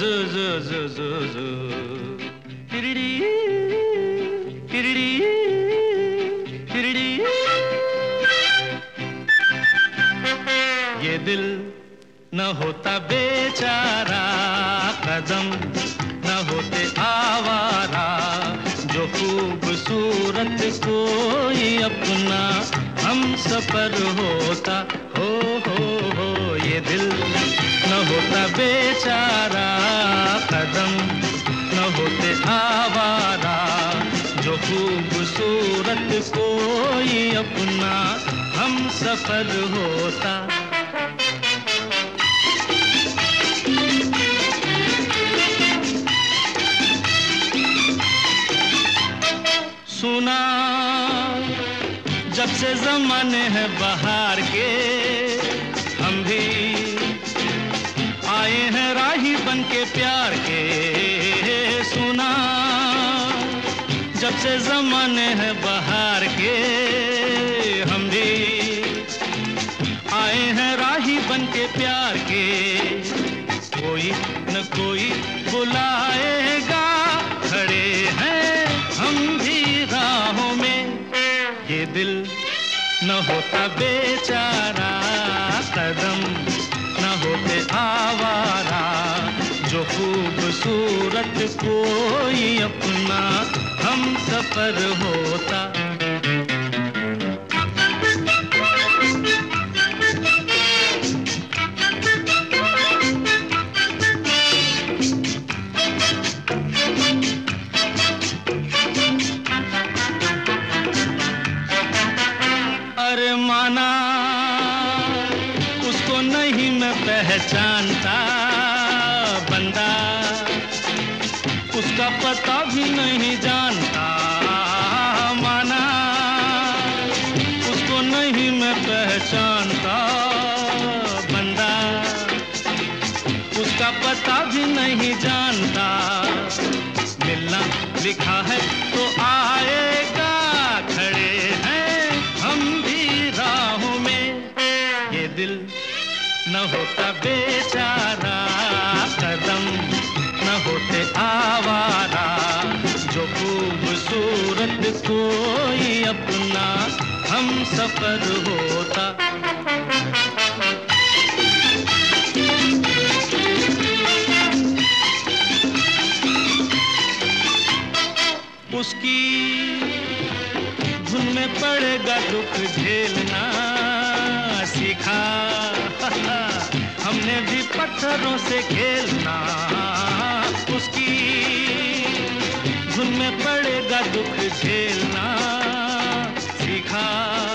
zu tiriri tiriri tiriri ये दिल न होता बेचारा कदम न होते आवारा जो खूबसूरत कोई अपना हम सफर होता हो ये दिल न होता बेचारा कदम न होते आवारा जो खूबसूरत कोई अपना हम सफर होता सुना जब से ज़माने हैं बहार के हम भी आए हैं राही बन के प्यार के सुना जब से ज़माने हैं बहार के हम भी आए हैं राही बन के प्यार के कोई न कोई बुलाएगा खड़े हैं हम भी राहों में ये दिल न होता बेचारा कदम न होते आवारा जो खूबसूरत कोई अपना हम सफर होता अरे माना उसको नहीं मैं पहचानता बंदा उसका पता भी नहीं जानता माना उसको नहीं मैं पहचानता बंदा उसका पता भी नहीं जानता मिलना लिखा है तो आएगा खड़े हैं हम भी राहों में ये दिल न होता बेचारा कदम न होते आवारा जो खूबसूरत कोई अपना हम सफर होता उसकी धुन में पड़ेगा दुख झेलना सीखा हमने भी पत्थरों से खेलना उसकी धुन में पड़ेगा दुख झेलना सीखा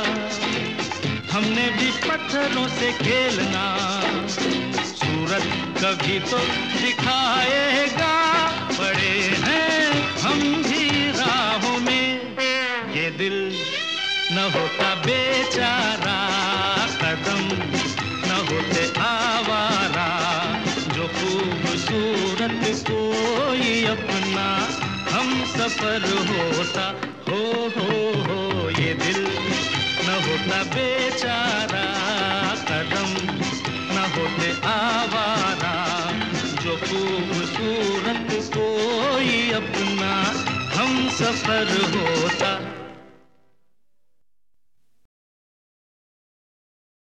हमने भी पत्थरों से खेलना सूरत कभी तो दिखाएगा बड़े हैं हम भी राहों में ये दिल न होता बेचारा कदम न होते आवारा जो खूबसूरत कोई अपना हम सफर होता हो ये दिल न होता बेचारा कदम न होते आवारा जो खूबसूरत कोई अपना हम सफर होता